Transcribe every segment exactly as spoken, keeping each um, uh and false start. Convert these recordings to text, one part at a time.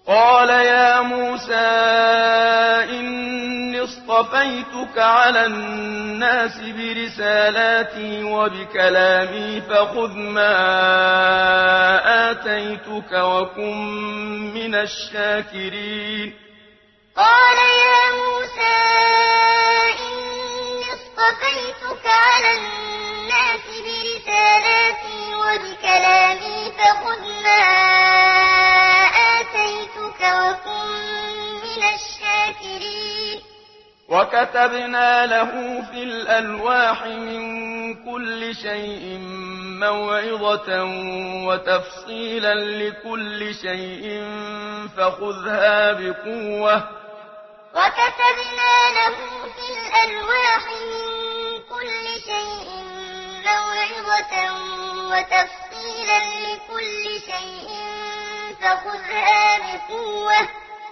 قال يا موسى إني اصطفيتك على الناس برسالاتي وبكلامي فخذ ما آتيتك وكن من الشاكرين. قال يا موسى إني اصطفيتك على الناس برسالاتي وبكلامي فخذ ما آتيتك وكن من الشاكرين. وكتبنا له في الألواح من كل شيء موعظة وتفصيلا لكل شيء فخذها بقوة وكتبنا له في الألواح من كل شيء موعظة وتفصيلا لكل شيء فخذها بقوة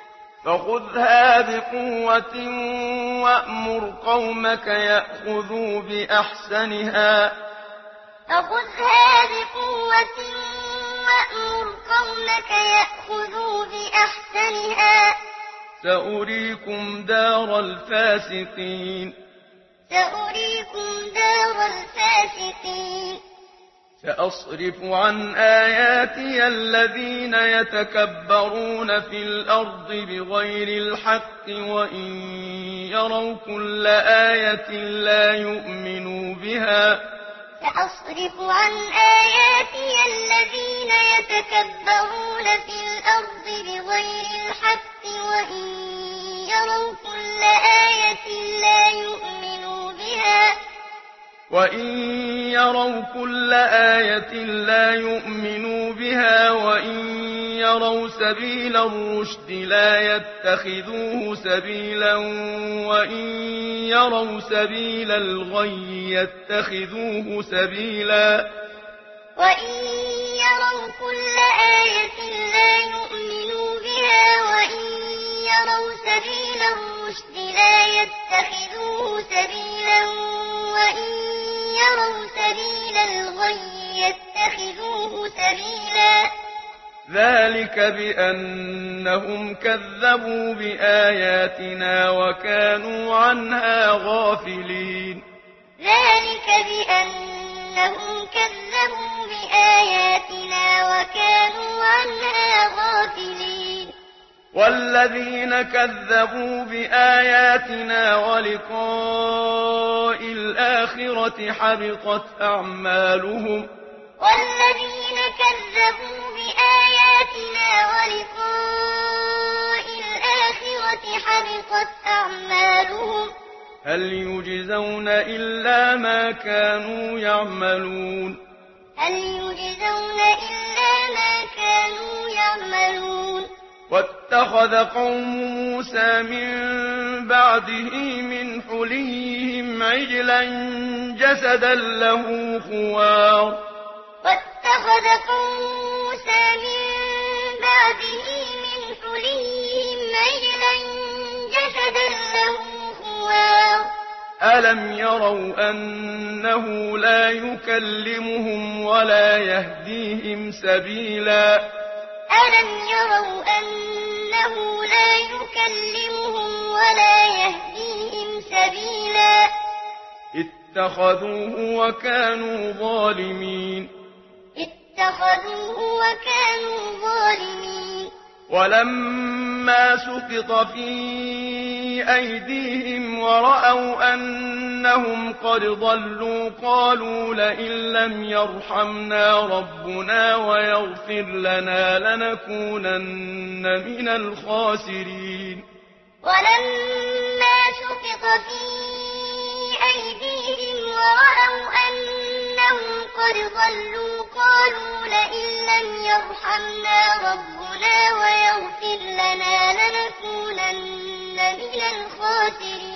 فخذها بقوة وأمر قومك يأخذوا بأحسنها فخذها بقوة وأمر قومك يأخذوا بأحسنها سأريكم دار الفاسقين. سأريكم دار الفاسقين. سأصرف عن آياتي الذين يتكبرون في الأرض بغير الحق وإن يروا كل آية لا يؤمنوا بها سأصرف عن آياتي الذين يتكبرون في الأرض بغير الحق وإن يروا كل آية لا يؤمنوا بها وإن يروا كل آية لا يؤمنوا بها وإن يروا سبيل الرشد لا يتخذوه سبيلا وإن يروا سبيل الغي يتخذوه سبيلا وإن يروا كل آية لا يؤمنوا بها وإن يروا سبيل الرشد لا يتخذوه سبيلا وإن يروا سبيل الغي يتخذوه سبيلا ذلك بأنهم كذبوا بآياتنا وكانوا عنها غافلين. ذلك بأنهم كذبوا بآياتنا وكانوا عنها غافلين. والذين كذبوا بآياتنا ولقاء الآخرة حبطت أعمالهم والذين كذبوا بآياتنا ولقاء الآخرة حبطت أعمالهم هل يجزون إلا ما كانوا يعملون هل يجزون إلا ما كانوا يعملون. واتخذ قوم موسى من بعده من حليهم عجلا جسدا له خوار واتخذ قوم موسى من بعده من حليهم عجلا جسدا له خوار ألم يروا أنه لا يكلمهم ولا يهديهم سبيلا ألم يروا أنه لا يكلمهم ولا يهديهم سبيلا اتخذوه وكانوا ظالمين اتخذوه وكانوا ظالمين. ولما سقط في أيديهم ورأوا أنهم قد ضلوا قالوا لئن لم يرحمنا ربنا ويغفر لنا لنكونن من الخاسرين. ولما سقط في أيديهم ورأوا أنهم قد ضلوا قالوا لئن لم يرحمنا ربنا ويغفر لنا لنكونن من الخاسرين.